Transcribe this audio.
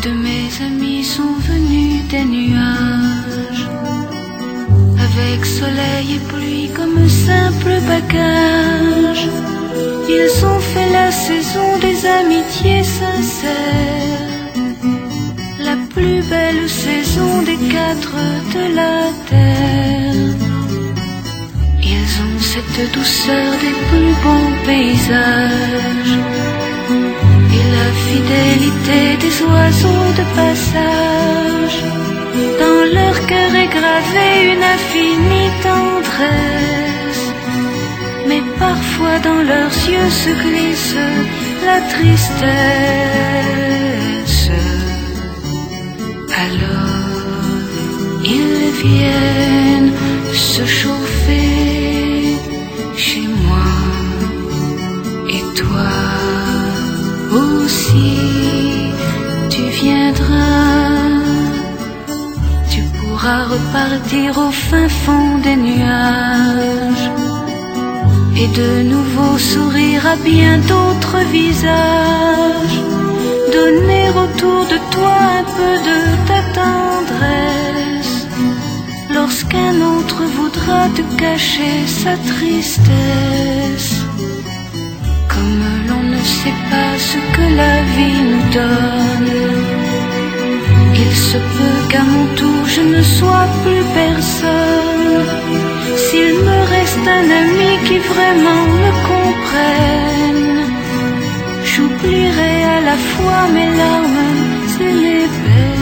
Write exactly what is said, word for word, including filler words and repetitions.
de mes amis sont venus des nuages, avec soleil et pluie comme simple bagage. Ils ont fait la saison des amitiés sincères, la plus belle saison des quatre de la terre. Ils ont cette douceur des plus beaux paysages et la fidélité des oiseaux de passage. Dans leur cœur est gravée une infinie tendresse, mais parfois dans leurs yeux se glisse la tristesse. Alors ils viennent se chauffer chez moi, et toi aussi tu viendras. Tu pourras repartir au fin fond des nuages et de nouveau sourire à bien d'autres visages, donner autour de toi un peu de ta tendresse lorsqu'un autre voudra te cacher sa tristesse. Comme l'on ne sait pas ce que la vie nous donne, il se peut qu'à mon tour je ne sois plus personne. S'il me reste un ami qui vraiment me comprenne, j'oublierai à la fois mes larmes et les peines.